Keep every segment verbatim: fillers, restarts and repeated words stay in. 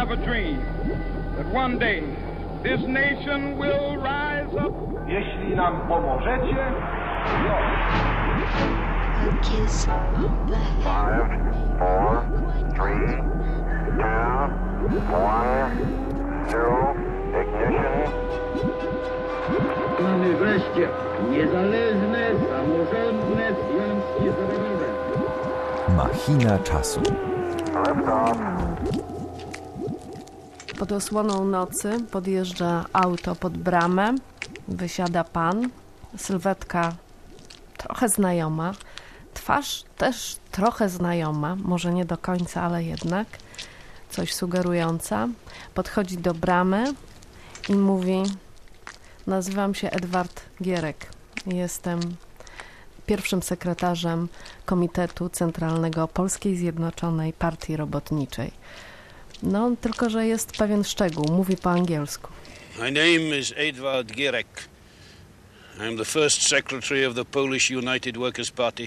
have a dream that one day this nation will rise up. Jeśli nam pomożecie, no. A kiss of the Five, four, three, two, one, zero, ignition. Mamy wreszcie niezależne, samorządne związki zawodowe. Machina czasu. Pod osłoną nocy podjeżdża auto pod bramę, wysiada pan, sylwetka trochę znajoma, twarz też trochę znajoma, może nie do końca, ale jednak coś sugerująca. Podchodzi do bramy i mówi: nazywam się Edward Gierek, jestem pierwszym sekretarzem Komitetu Centralnego Polskiej Zjednoczonej Partii Robotniczej. No, tylko że jest pewien szczegół, mówi po angielsku. My name is Edward Gierek. I'm the first secretary of the Polish United Workers' Party.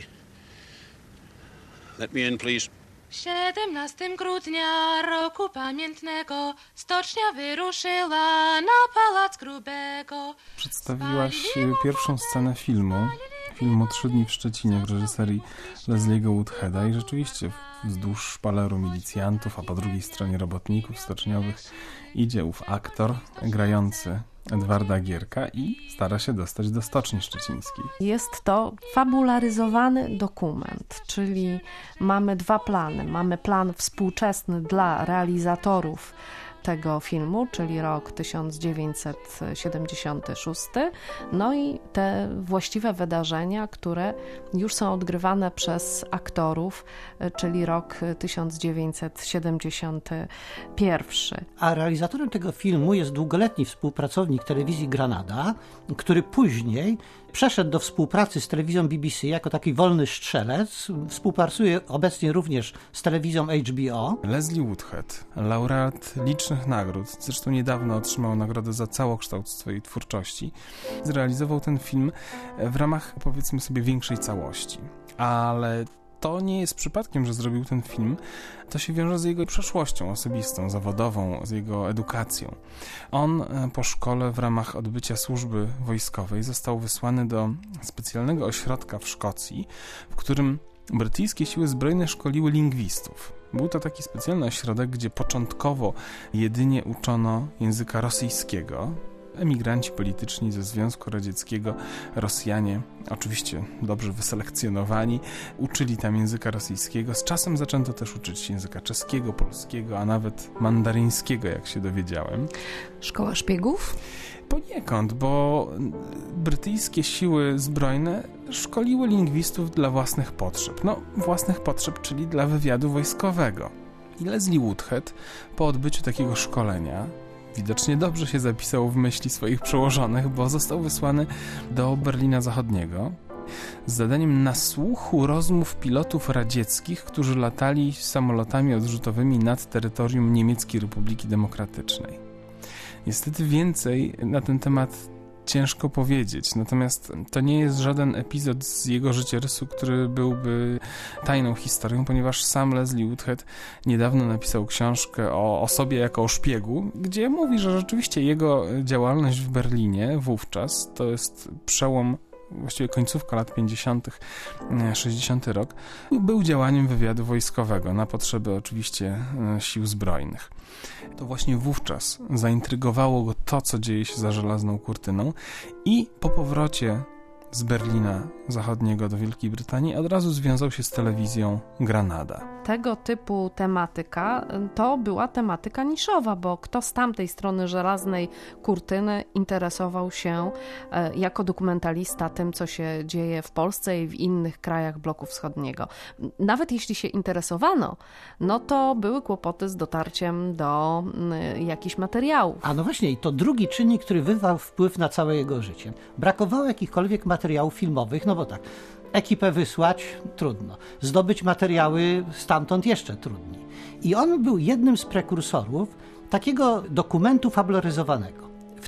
Let me in, please. siedemnastego grudnia roku pamiętnego stocznia wyruszyła na Pałac Grubego. Przedstawiłaś pierwszą scenę filmu, filmu Trzy dni w Szczecinie w reżyserii Leslie'ego Woodheada i rzeczywiście wzdłuż szpaleru milicjantów, a po drugiej stronie robotników stoczniowych idzie ów aktor grający Edwarda Gierka i stara się dostać do Stoczni Szczecińskiej. Jest to fabularyzowany dokument, czyli mamy dwa plany. Mamy plan współczesny dla realizatorów tego filmu, czyli rok tysiąc dziewięćset siedemdziesiąty szósty, no i te właściwe wydarzenia, które już są odgrywane przez aktorów, czyli rok tysiąc dziewięćset siedemdziesiąty pierwszy. A realizatorem tego filmu jest długoletni współpracownik telewizji Granada, który później przeszedł do współpracy z telewizją B B C jako taki wolny strzelec. Współpracuje obecnie również z telewizją H B O. Leslie Woodhead, laureat licznych nagród, zresztą niedawno otrzymał nagrodę za całokształt swojej twórczości, zrealizował ten film w ramach, powiedzmy sobie, większej całości. Ale to nie jest przypadkiem, że zrobił ten film. To się wiąże z jego przeszłością osobistą, zawodową, z jego edukacją. On po szkole w ramach odbycia służby wojskowej został wysłany do specjalnego ośrodka w Szkocji, w którym brytyjskie siły zbrojne szkoliły lingwistów. Był to taki specjalny ośrodek, gdzie początkowo jedynie uczono języka rosyjskiego. Emigranci polityczni ze Związku Radzieckiego, Rosjanie, oczywiście dobrze wyselekcjonowani, uczyli tam języka rosyjskiego. Z czasem zaczęto też uczyć języka czeskiego, polskiego, a nawet mandaryńskiego, jak się dowiedziałem. Szkoła szpiegów? Poniekąd, bo brytyjskie siły zbrojne szkoliły lingwistów dla własnych potrzeb. No, własnych potrzeb, czyli dla wywiadu wojskowego. I Leslie Woodhead po odbyciu takiego szkolenia widocznie dobrze się zapisał w myśli swoich przełożonych, bo został wysłany do Berlina Zachodniego z zadaniem nasłuchu rozmów pilotów radzieckich, którzy latali samolotami odrzutowymi nad terytorium Niemieckiej Republiki Demokratycznej. Niestety więcej na ten temat ciężko powiedzieć, natomiast to nie jest żaden epizod z jego życiorysu, który byłby tajną historią, ponieważ sam Leslie Woodhead niedawno napisał książkę o, o sobie jako o szpiegu, gdzie mówi, że rzeczywiście jego działalność w Berlinie wówczas, to jest przełom, właściwie końcówka lat pięćdziesiątych, sześćdziesiąty rok, był działaniem wywiadu wojskowego na potrzeby oczywiście sił zbrojnych. To właśnie wówczas zaintrygowało go to, co dzieje się za żelazną kurtyną i po powrocie z Berlina Zachodniego do Wielkiej Brytanii od razu związał się z telewizją Granada. Tego typu tematyka to była tematyka niszowa, bo kto z tamtej strony żelaznej kurtyny interesował się e, jako dokumentalista tym, co się dzieje w Polsce i w innych krajach bloku wschodniego. Nawet jeśli się interesowano, no to były kłopoty z dotarciem do m, jakichś materiałów. A no właśnie, i to drugi czynnik, który wywarł wpływ na całe jego życie. Brakowało jakichkolwiek materiałów filmowych, no bo tak, ekipę wysłać trudno, zdobyć materiały stamtąd jeszcze trudniej. I on był jednym z prekursorów takiego dokumentu fabularyzowanego. W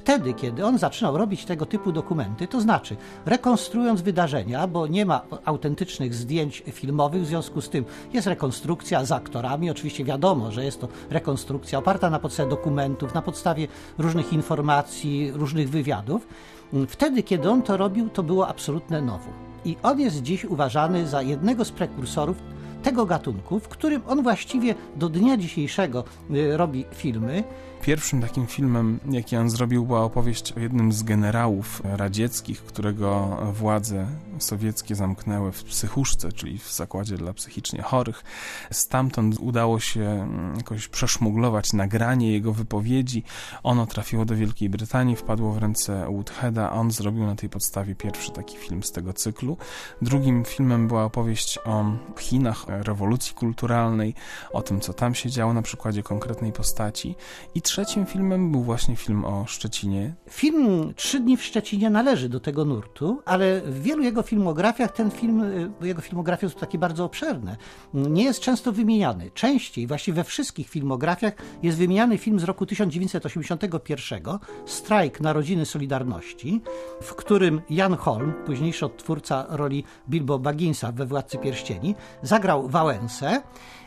wtedy, kiedy on zaczynał robić tego typu dokumenty, to znaczy rekonstruując wydarzenia, bo nie ma autentycznych zdjęć filmowych, w związku z tym jest rekonstrukcja z aktorami, oczywiście wiadomo, że jest to rekonstrukcja oparta na podstawie dokumentów, na podstawie różnych informacji, różnych wywiadów. Wtedy, kiedy on to robił, to było absolutne novum. I on jest dziś uważany za jednego z prekursorów tego gatunku, w którym on właściwie do dnia dzisiejszego robi filmy. Pierwszym takim filmem, jaki on zrobił, była opowieść o jednym z generałów radzieckich, którego władze sowieckie zamknęły w psychuszce, czyli w zakładzie dla psychicznie chorych. Stamtąd udało się jakoś przeszmuglować nagranie jego wypowiedzi. Ono trafiło do Wielkiej Brytanii, wpadło w ręce Woodheada, a on zrobił na tej podstawie pierwszy taki film z tego cyklu. Drugim filmem była opowieść o Chinach, rewolucji kulturalnej, o tym, co tam się działo na przykładzie konkretnej postaci. I trzecim filmem był właśnie film o Szczecinie. Film Trzy dni w Szczecinie należy do tego nurtu, ale w wielu jego filmografiach ten film, jego filmografie są takie bardzo obszerne, nie jest często wymieniany. Częściej, właściwie we wszystkich filmografiach jest wymieniany film z roku tysiąc dziewięćset osiemdziesiątego pierwszego, Strajk Narodziny Solidarności, w którym Jan Holm, późniejszy odtwórca roli Bilbo Bagginsa we Władcy Pierścieni, zagrał Wałęsę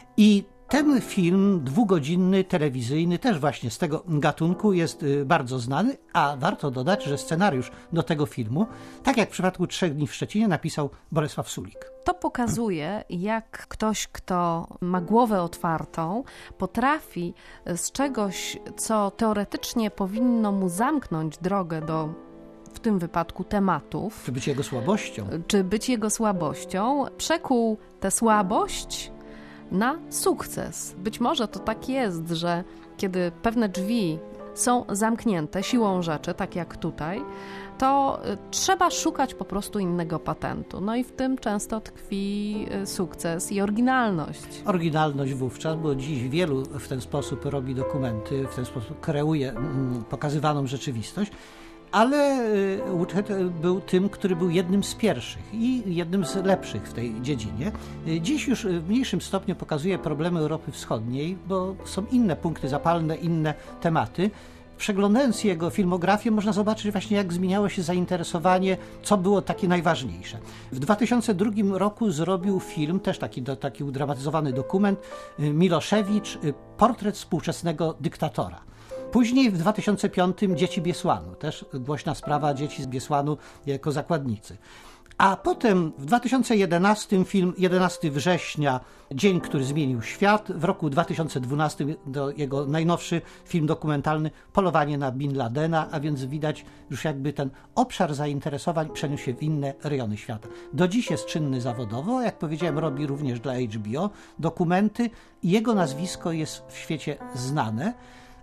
i ten film dwugodzinny, telewizyjny, też właśnie z tego gatunku jest bardzo znany, a warto dodać, że scenariusz do tego filmu, tak jak w przypadku Trzech dni w Szczecinie, napisał Bolesław Sulik. To pokazuje, jak ktoś, kto ma głowę otwartą, potrafi z czegoś, co teoretycznie powinno mu zamknąć drogę do, w tym wypadku, tematów. Czy być jego słabością. Czy być jego słabością, przekuł tę słabość na sukces. Być może to tak jest, że kiedy pewne drzwi są zamknięte siłą rzeczy, tak jak tutaj, to trzeba szukać po prostu innego patentu. No i w tym często tkwi sukces i oryginalność. Oryginalność wówczas, bo dziś wielu w ten sposób robi dokumenty, w ten sposób kreuje mm, pokazywaną rzeczywistość. Ale Woodhead był tym, który był jednym z pierwszych i jednym z lepszych w tej dziedzinie. Dziś już w mniejszym stopniu pokazuje problemy Europy Wschodniej, bo są inne punkty zapalne, inne tematy. Przeglądając jego filmografię, można zobaczyć właśnie, jak zmieniało się zainteresowanie, co było takie najważniejsze. W dwa tysiące drugim roku zrobił film, też taki, taki udramatyzowany dokument, Miloszewicz, portret współczesnego dyktatora. Później w dwa tysiące piątym Dzieci Biesłanu, też głośna sprawa dzieci z Biesłanu jako zakładnicy. A potem w dwa tysiące jedenastym film jedenastego września, Dzień, który zmienił świat. W roku dwa tysiące dwunastym do jego najnowszy film dokumentalny Polowanie na Bin Ladena, a więc widać już jakby ten obszar zainteresowań przeniósł się w inne rejony świata. Do dziś jest czynny zawodowo, jak powiedziałem, robi również dla H B O dokumenty i jego nazwisko jest w świecie znane.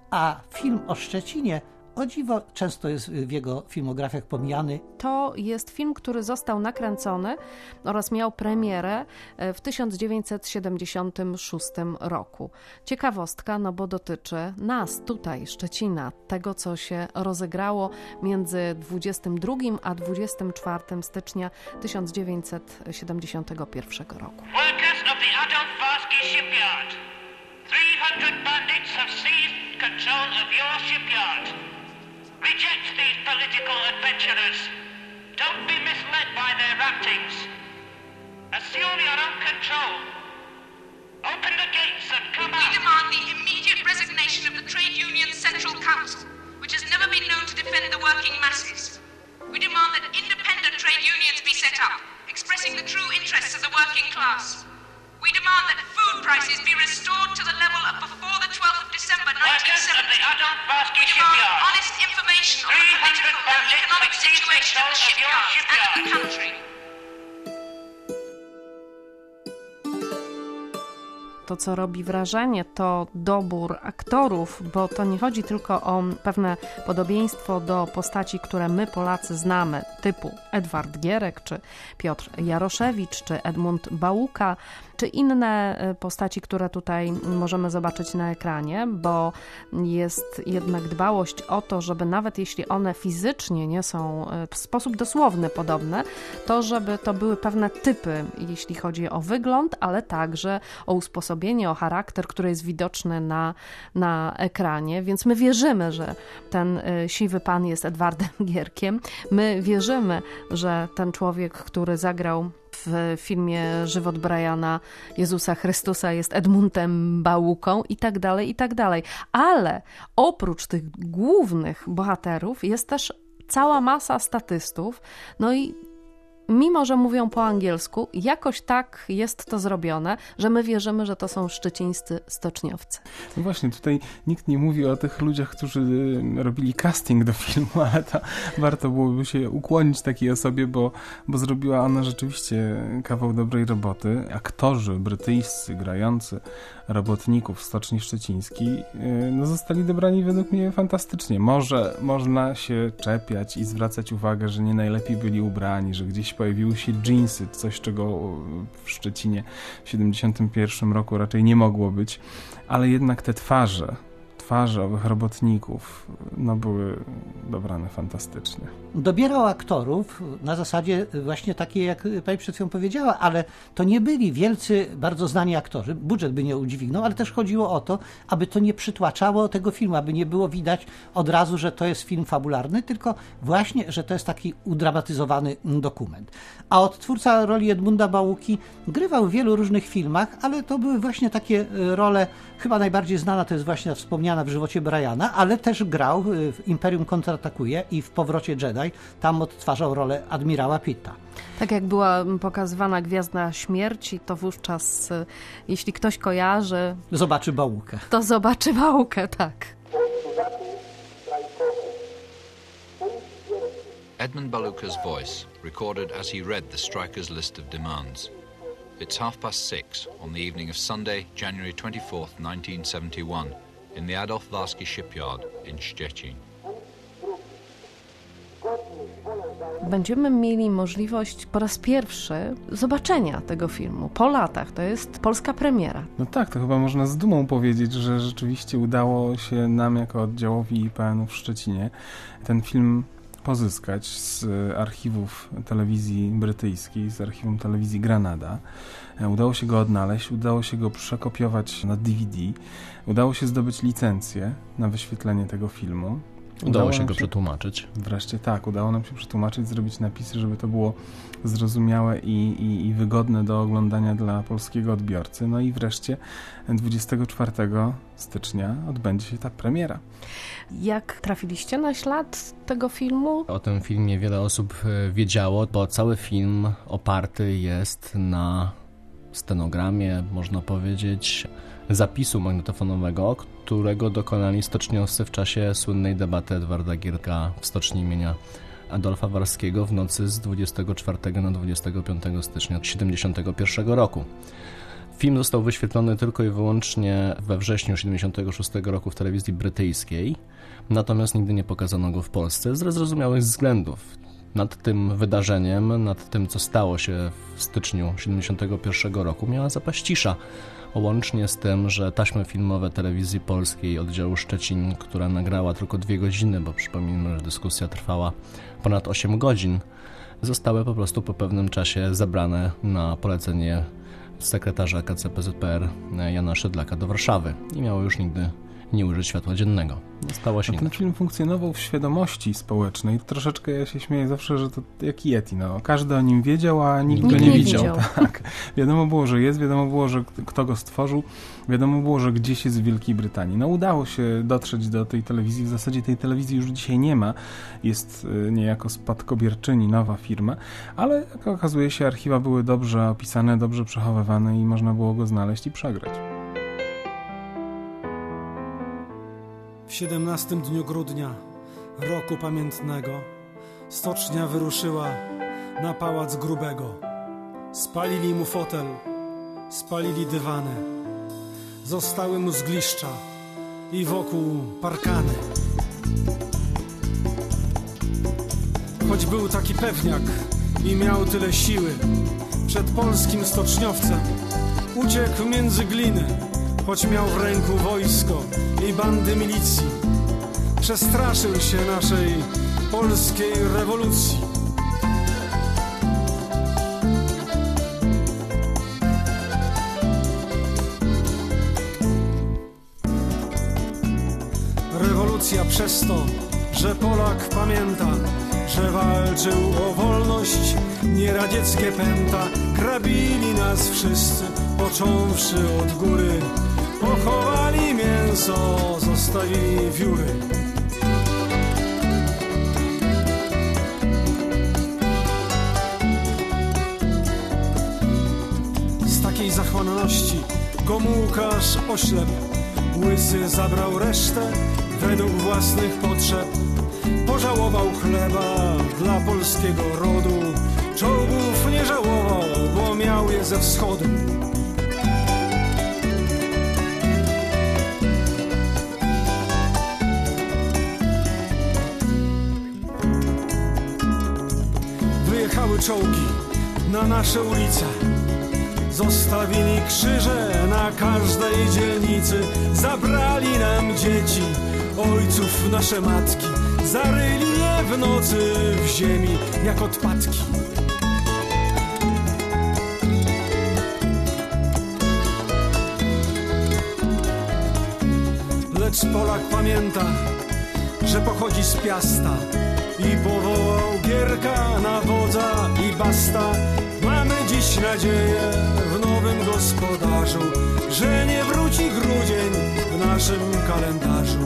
A film o Szczecinie, o dziwo, często jest w jego filmografiach pomijany. To jest film, który został nakręcony oraz miał premierę w tysiąc dziewięćset siedemdziesiątym szóstym roku. Ciekawostka, no bo dotyczy nas tutaj, Szczecina, tego, co się rozegrało między dwudziestym drugim a dwudziestym czwartym stycznia tysiąc dziewięćset siedemdziesiątego pierwszego roku. Workers of the Adolf Warski shipyard. three hundred bandits have seized control of your shipyard. Reject these political adventurers. Don't be misled by their rantings. Assume your own control. Open the gates and come out. We demand the immediate resignation of the Trade Union Central Council, which has never been known to defend the working masses. We demand that independent trade unions be set up, expressing the true interests of the working class. We demand that food prices be restored to the level of before the twelfth of December nineteen seventy. Workers of the Adolf Warski We demand shipyard. honest information on the political and economic situation of the shipyards and of the country. To, co robi wrażenie, to dobór aktorów, bo to nie chodzi tylko o pewne podobieństwo do postaci, które my Polacy znamy, typu Edward Gierek, czy Piotr Jaroszewicz, czy Edmund Bałuka, czy inne postaci, które tutaj możemy zobaczyć na ekranie, bo jest jednak dbałość o to, żeby nawet jeśli one fizycznie nie są w sposób dosłowny podobne, to żeby to były pewne typy, jeśli chodzi o wygląd, ale także o usposobienie usposobienie, o charakter, który jest widoczny na, na ekranie, więc my wierzymy, że ten siwy pan jest Edwardem Gierkiem. My wierzymy, że ten człowiek, który zagrał w filmie Żywot Briana Jezusa Chrystusa jest Edmundem Bałuką i tak dalej, i tak dalej. Ale oprócz tych głównych bohaterów jest też cała masa statystów, no i mimo że mówią po angielsku, jakoś tak jest to zrobione, że my wierzymy, że to są szczecińscy stoczniowcy. No właśnie, tutaj nikt nie mówi o tych ludziach, którzy robili casting do filmu, ale to warto byłoby się ukłonić takiej osobie, bo, bo zrobiła ona rzeczywiście kawał dobrej roboty. Aktorzy brytyjscy grający robotników w Stoczni Szczecińskiej no, zostali dobrani według mnie fantastycznie. Może można się czepiać i zwracać uwagę, że nie najlepiej byli ubrani, że gdzieś pojawiły się dżinsy, coś czego w Szczecinie w siedemdziesiątym pierwszym roku raczej nie mogło być, ale jednak te twarze, twarze owych robotników no, były dobrane fantastycznie. Dobierał aktorów na zasadzie właśnie takiej, jak pani przed chwilą powiedziała, ale to nie byli wielcy, bardzo znani aktorzy. Budżet by nie udźwignął, ale też chodziło o to, aby to nie przytłaczało tego filmu, aby nie było widać od razu, że to jest film fabularny, tylko właśnie, że to jest taki udramatyzowany dokument. A odtwórca roli Edmunda Bałuki grywał w wielu różnych filmach, ale to były właśnie takie role, chyba najbardziej znana to jest właśnie wspomniana w Żywocie Briana, ale też grał w Imperium kontratakuje i w Powrocie Jedi. Tam odtwarzał rolę admirała Pitta. Tak jak była pokazywana Gwiazda Śmierci, to wówczas, jeśli ktoś kojarzy... Zobaczy Bałukę. To zobaczy Bałukę, tak. Edmund Baluka's voice, recorded as he read the strikers' list of demands. It's half past six on the evening of Sunday, January twenty-fourth, nineteen seventy-one, in the Adolf Warski shipyard in Szczecin. Będziemy mieli możliwość po raz pierwszy zobaczenia tego filmu po latach. To jest polska premiera. No tak, to chyba można z dumą powiedzieć, że rzeczywiście udało się nam jako oddziałowi I P N-u w Szczecinie ten film pozyskać z archiwów telewizji brytyjskiej, z archiwum telewizji Granada. Udało się go odnaleźć, udało się go przekopiować na D V D, udało się zdobyć licencję na wyświetlenie tego filmu. Udało, udało się go się, przetłumaczyć. Wreszcie tak, udało nam się przetłumaczyć, zrobić napisy, żeby to było zrozumiałe i, i, i wygodne do oglądania dla polskiego odbiorcy. No i wreszcie dwudziestego czwartego stycznia odbędzie się ta premiera. Jak trafiliście na ślad tego filmu? O tym filmie wiele osób wiedziało, bo cały film oparty jest na stenogramie, można powiedzieć, zapisu magnetofonowego, którego dokonali stoczniowcy w czasie słynnej debaty Edwarda Gierka w stoczni imienia Adolfa Warskiego w nocy z dwudziestego czwartego na dwudziestego piątego stycznia siedemdziesiątego pierwszego roku. Film został wyświetlony tylko i wyłącznie we wrześniu siedemdziesiątego szóstego roku w telewizji brytyjskiej, natomiast nigdy nie pokazano go w Polsce ze zrozumiałych względów. Nad tym wydarzeniem, nad tym, co stało się w styczniu siedemdziesiątego pierwszego roku, miała zapaść cisza. Łącznie z tym, że taśmy filmowe telewizji polskiej oddziału Szczecin, która nagrała tylko dwie godziny, bo przypomnijmy, że dyskusja trwała ponad osiem godzin, zostały po prostu po pewnym czasie zabrane na polecenie sekretarza K C P Z P R Jana Szydlaka do Warszawy i miało już nigdy nie ujrzeć światła dziennego. Stało się no, ten film funkcjonował w świadomości społecznej. Troszeczkę ja się śmieję zawsze, że to jak Yeti. No. Każdy o nim wiedział, a nikt, nikt go nie, nie widział. widział. Tak. Wiadomo było, że jest, wiadomo było, że kto go stworzył, wiadomo było, że gdzieś jest w Wielkiej Brytanii. No udało się dotrzeć do tej telewizji. W zasadzie tej telewizji już dzisiaj nie ma. Jest niejako spadkobierczyni, nowa firma, ale jak okazuje się, archiwa były dobrze opisane, dobrze przechowywane i można było go znaleźć i przegrać. W siedemnastym dniu grudnia roku pamiętnego stocznia wyruszyła na pałac Grubego. Spalili mu fotel, spalili dywany, zostały mu zgliszcza i wokół parkany. Choć był taki pewniak i miał tyle siły, przed polskim stoczniowcem uciekł między gliny. Choć miał w ręku wojsko i bandy milicji, przestraszył się naszej polskiej rewolucji. rewolucja przez to, że Polak pamięta, że walczył o wolność, nie radzieckie pęta. Grabili nas wszyscy, począwszy od góry, pochowali mięso, zostawili wióry. Z takiej zachłanności Gomułkarz oślep, łysy zabrał resztę według własnych potrzeb. Pożałował chleba dla polskiego rodu, czołgów nie żałował, bo miał je ze wschodu. Wyjechały czołgi na nasze ulice, zostawili krzyże na każdej dzielnicy. Zabrali nam dzieci, ojców nasze matki, zaryli je w nocy w ziemi jak odpadki. Lecz Polak pamięta, że pochodzi z Piasta i powołał Gierka na wodza i basta. Mamy dziś nadzieję w nowym gospodarzu, że nie wróci grudzień w naszym kalendarzu.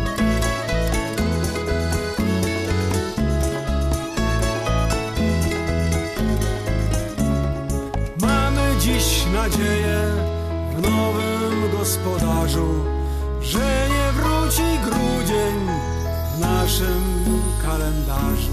Mamy dziś nadzieję w nowym gospodarzu, że nie wróci grudzień w naszym kalendarzu.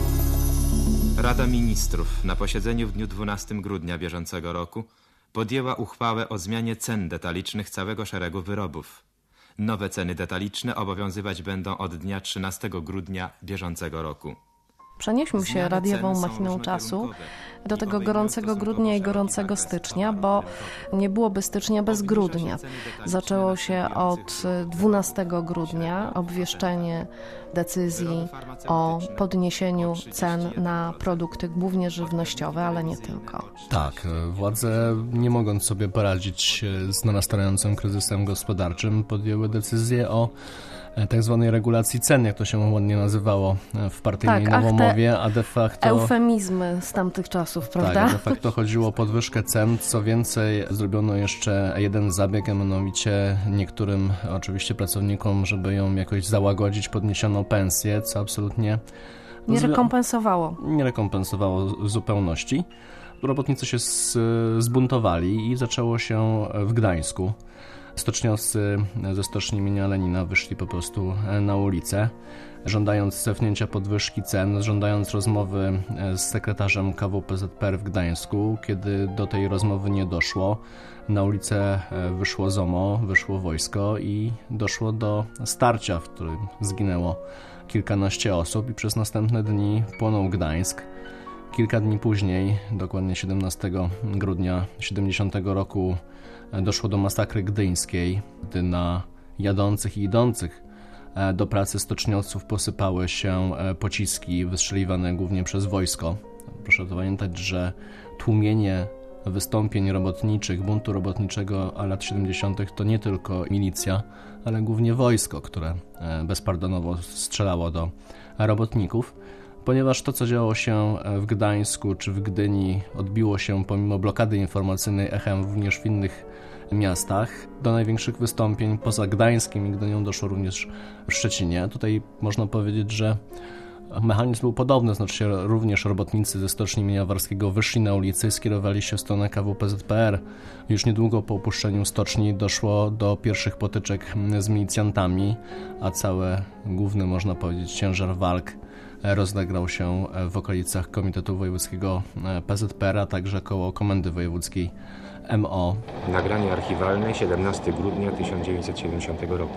Rada Ministrów na posiedzeniu w dniu dwunastego grudnia bieżącego roku podjęła uchwałę o zmianie cen detalicznych całego szeregu wyrobów. Nowe ceny detaliczne obowiązywać będą od dnia trzynastego grudnia bieżącego roku. Przenieśmy się radiową machiną czasu do tego gorącego grudnia i gorącego stycznia, bo nie byłoby stycznia bez grudnia. Zaczęło się od dwunastego grudnia obwieszczenie decyzji o podniesieniu cen na produkty głównie żywnościowe, ale nie tylko. Tak, władze, nie mogąc sobie poradzić z narastającym kryzysem gospodarczym, podjęły decyzję o tak zwanej regulacji cen, jak to się ładnie nazywało w partyjnej tak, nowomowie, a de facto... eufemizmy z tamtych czasów, prawda? Tak, de facto chodziło o podwyżkę cen. Co więcej, zrobiono jeszcze jeden zabieg, a mianowicie niektórym oczywiście pracownikom, żeby ją jakoś załagodzić, podniesiono pensję, co absolutnie... Nie rekompensowało. Nie rekompensowało w zupełności. Robotnicy się zbuntowali i zaczęło się w Gdańsku. Stoczniowcy ze stoczni imienia Lenina wyszli po prostu na ulicę, żądając cofnięcia podwyżki cen, żądając rozmowy z sekretarzem K W P Z P R w Gdańsku. Kiedy do tej rozmowy nie doszło, na ulicę wyszło ZOMO, wyszło wojsko i doszło do starcia, w którym zginęło kilkanaście osób i przez następne dni płonął Gdańsk. Kilka dni później, dokładnie siedemnastego grudnia siedemdziesiątego roku, doszło do masakry gdyńskiej, gdy na jadących i idących do pracy stoczniowców posypały się pociski wystrzeliwane głównie przez wojsko. Proszę pamiętać, że tłumienie wystąpień robotniczych, buntu robotniczego lat siedemdziesiątych to nie tylko milicja, ale głównie wojsko, które bezpardonowo strzelało do robotników. Ponieważ to, co działo się w Gdańsku czy w Gdyni, odbiło się pomimo blokady informacyjnej echem również w innych miastach, do największych wystąpień poza Gdańskiem i Gdynią doszło również w Szczecinie. Tutaj można powiedzieć, że mechanizm był podobny, znaczy się również robotnicy ze stoczni imienia Warskiego wyszli na ulicę i skierowali się w stronę K W P Z P R. Już niedługo po opuszczeniu stoczni doszło do pierwszych potyczek z milicjantami, a cały główny, można powiedzieć, ciężar walk rozegrał się w okolicach Komitetu Wojewódzkiego P Z P R, a także koło Komendy Wojewódzkiej M O. Nagranie archiwalne siedemnastego grudnia tysiąc dziewięćset siedemdziesiątego roku.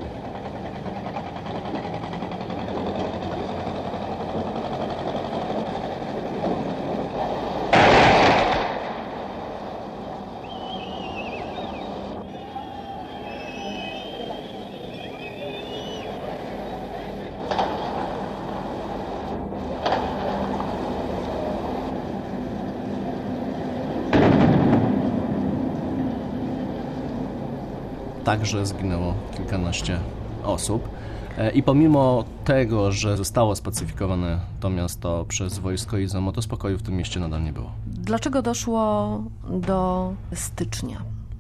Także zginęło kilkanaście osób. I pomimo tego, że zostało spacyfikowane to miasto przez wojsko i ZOMO, to spokoju w tym mieście nadal nie było. Dlaczego doszło do stycznia?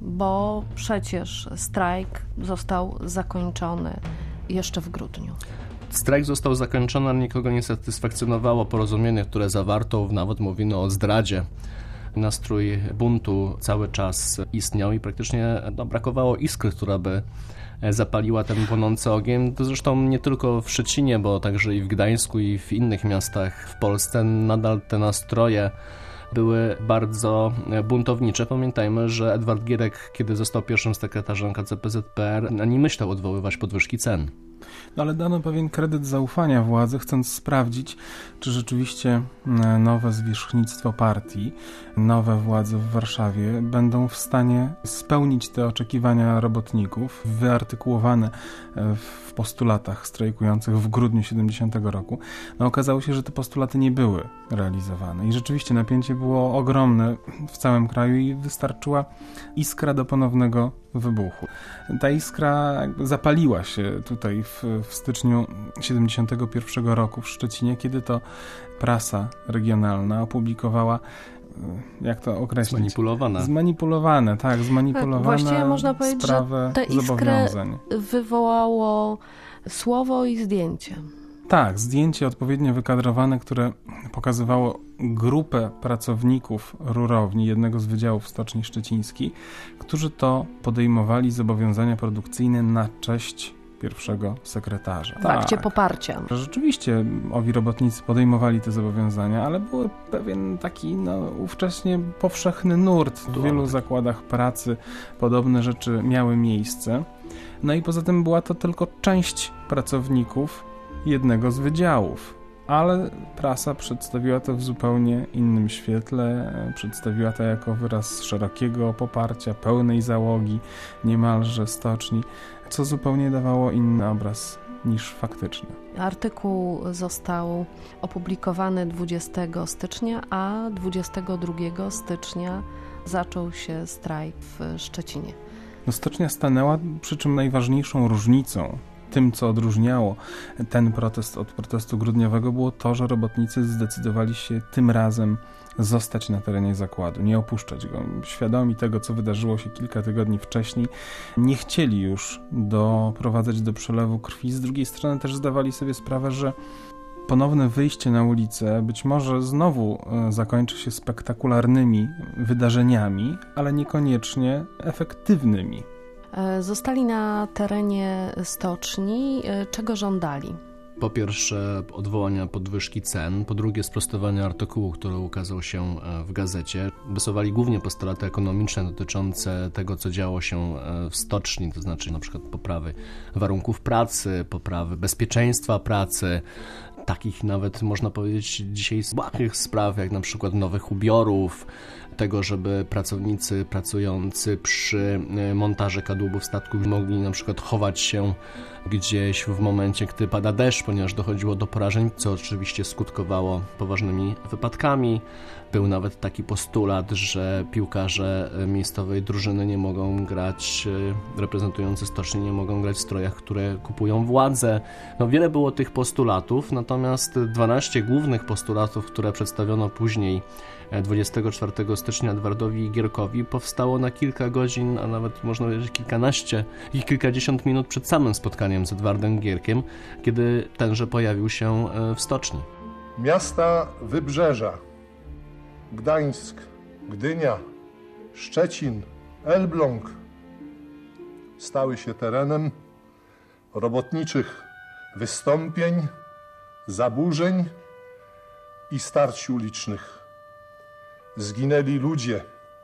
Bo przecież strajk został zakończony jeszcze w grudniu. Strajk został zakończony, ale nikogo nie satysfakcjonowało porozumienie, które zawarto, nawet mówimy o zdradzie. Nastrój buntu cały czas istniał i praktycznie no, brakowało iskry, która by zapaliła ten płonący ogień. To zresztą nie tylko w Szczecinie, bo także i w Gdańsku i w innych miastach w Polsce nadal te nastroje były bardzo buntownicze. Pamiętajmy, że Edward Gierek, kiedy został pierwszym sekretarzem K C P Z P R, nie myślał odwoływać podwyżki cen. No ale dano pewien kredyt zaufania władzy, chcąc sprawdzić, czy rzeczywiście nowe zwierzchnictwo partii, nowe władze w Warszawie będą w stanie spełnić te oczekiwania robotników wyartykułowane w postulatach strajkujących w grudniu siedemdziesiątego roku. No okazało się, że te postulaty nie były realizowane i rzeczywiście napięcie było ogromne w całym kraju i wystarczyła iskra do ponownego wybuchu. Ta iskra jakby zapaliła się tutaj w, w styczniu siedemdziesiątego pierwszego roku w Szczecinie, kiedy to prasa regionalna opublikowała, jak to określić? Zmanipulowane. Zmanipulowane, tak, zmanipulowane Właściwie można powiedzieć, sprawę że tę iskrę zobowiązań. wywołało słowo i zdjęcie. Tak, zdjęcie odpowiednio wykadrowane, które pokazywało grupę pracowników rurowni, jednego z wydziałów Stoczni Szczecińskiej, którzy to podejmowali zobowiązania produkcyjne na cześć pierwszego sekretarza. W akcie poparcia. Rzeczywiście owi robotnicy podejmowali te zobowiązania, ale był pewien taki no, ówcześnie powszechny nurt. W wielu zakładach pracy podobne rzeczy miały miejsce. No i poza tym była to tylko część pracowników jednego z wydziałów. Ale prasa przedstawiła to w zupełnie innym świetle, przedstawiła to jako wyraz szerokiego poparcia, pełnej załogi, niemalże stoczni, co zupełnie dawało inny obraz niż faktyczny. Artykuł został opublikowany dwudziestego stycznia, a dwudziestego drugiego stycznia zaczął się strajk w Szczecinie. No, stocznia stanęła, przy czym najważniejszą różnicą, tym, co odróżniało ten protest od protestu grudniowego, było to, że robotnicy zdecydowali się tym razem zostać na terenie zakładu, nie opuszczać go. Świadomi tego, co wydarzyło się kilka tygodni wcześniej, nie chcieli już doprowadzać do przelewu krwi. Z drugiej strony też zdawali sobie sprawę, że ponowne wyjście na ulicę być może znowu zakończy się spektakularnymi wydarzeniami, ale niekoniecznie efektywnymi. Zostali na terenie stoczni. Czego żądali? Po pierwsze odwołania podwyżki cen, po drugie sprostowania artykułu, który ukazał się w gazecie. Wysuwali głównie postulaty ekonomiczne dotyczące tego, co działo się w stoczni, to znaczy na przykład poprawy warunków pracy, poprawy bezpieczeństwa pracy, takich nawet można powiedzieć dzisiaj błahych spraw, jak na przykład nowych ubiorów, tego, żeby pracownicy pracujący przy montaży kadłubów statków mogli na przykład chować się gdzieś w momencie, gdy pada deszcz, ponieważ dochodziło do porażeń, co oczywiście skutkowało poważnymi wypadkami. Był nawet taki postulat, że piłkarze miejscowej drużyny nie mogą grać, reprezentujący stocznię nie mogą grać w strojach, które kupują władze. No wiele było tych postulatów, natomiast dwanaście głównych postulatów, które przedstawiono później dwudziestego czwartego stycznia Edwardowi Gierkowi, powstało na kilka godzin, a nawet można powiedzieć kilkanaście i kilkadziesiąt minut przed samym spotkaniem z Edwardem Gierkiem, kiedy tenże pojawił się w stoczni. Miasta Wybrzeża, Gdańsk, Gdynia, Szczecin, Elbląg stały się terenem robotniczych wystąpień, zaburzeń i starć ulicznych. Zginęli ludzie.